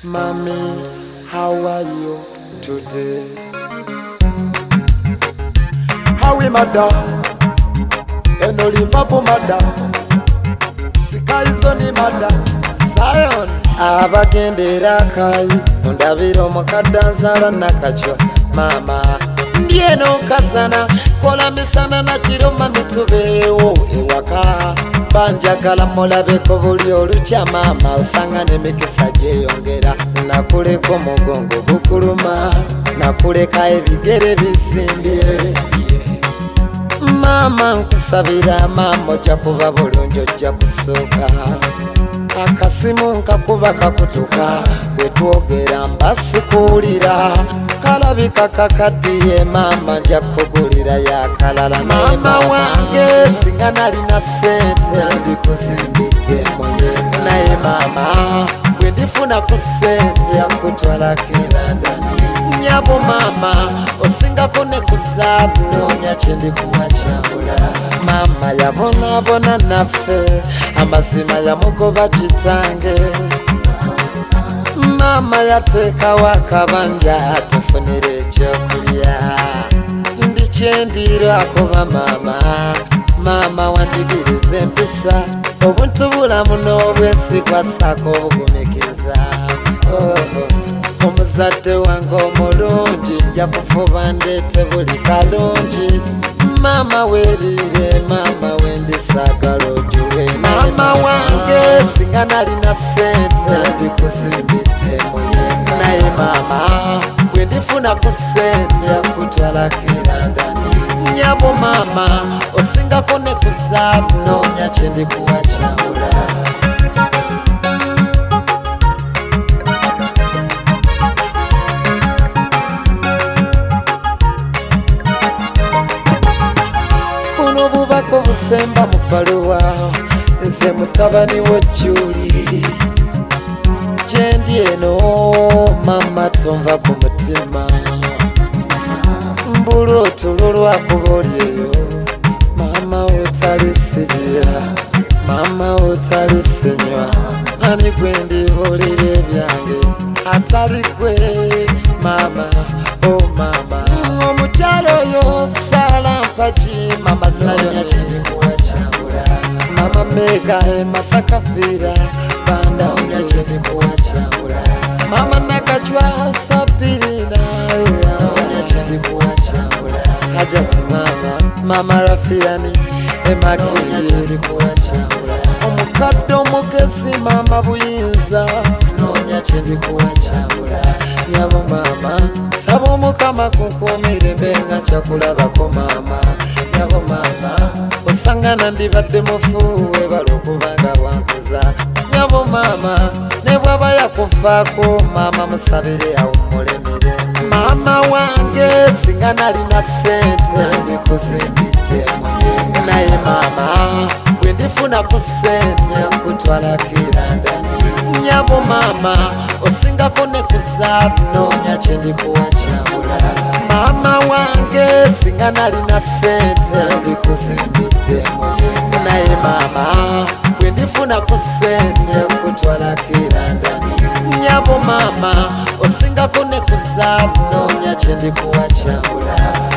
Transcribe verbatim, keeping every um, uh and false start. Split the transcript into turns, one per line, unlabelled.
Mommy, how are you today? How are mother? Enoli papu mother. Sikaizoni mother. Zion. Abagendera kai ndabiro mukadanzara nakachwa mama ndiye no kasana kola misana na kiroma mitubewo ewaka banjagala mulabe ko buli olucha mama usangane mikisa yongera nakuleko mugongo bukuluma nakuleka ebigere bisimbye mama nkusabira mama jakuba bulunjo jakusoka akasimu nkakuba kakutuka wetwogera mbasikulira kalabika kakatiye mama njakugulira yakalala mama wange singa nalina sente ndikuzimbite moyenga naye mama bwendifuna ku sente yakutwala kirandani nyabo mama osingako ne kuzabu nonya kyendikuwachambula mama yabona bona naffe amazima yamugoba kitange mama yateka wakabanja tufunire ekyokulya ndikyendira kuba mama mama wandigiriza empisa obuntu bulamu n'obwesigwa sako obugumikiza omuzadde wange omulungi nja kufuba ndeete buli kalungi mama werire mama wendisagala ojulwe mama wange singa nalina sente ndikuzimbite moyenga naye mama bwendifuna ku sente yakutwala kirandani nyabo mama osingako ne kuzabu nonya kyendikuwachambula obubako busemba mu baluwa nze mutabani wo Juli gyendi eno mama tonva ku mutima mbulu otululwakuba olyeyo mama otalisigira mama otalisinywa ani gwendibulira ebyange atali gwe mama o mama omukyalo oyo sala mpaji mama Zion kyendikuwachambula mama Mega e Masaka Vira banda onya kyendikuwachambula mama Nakajwa Sapirina onya kyendikuwachambula Hajati mama mama Rafiani emakiri kyendikuwachambula omukadde omugezi mama Buyinza nonya kyendikuwachambula nyabo mama sabo omukama kunkuumire mbenga kyakulabako mama nyabo mama osangana ndibadde mufuwe balokubanga bwankuza nyabo mama ne bwaba yakufaako mama musabire awummule mirembe mama wange singa nalina sente ndikuzimbite moyenga naye mama bwendifuna ku sente yakutwala kirandani nyabo mama osingako ne kuzabu nonya kyendikuwachambula mama wange singa nalina sente ndikuzimbite moyenga naye mama bwendifuna ku sente yakutwala kirandani nyabo mama osingako ne kuzabu nonya kyendikuwachambula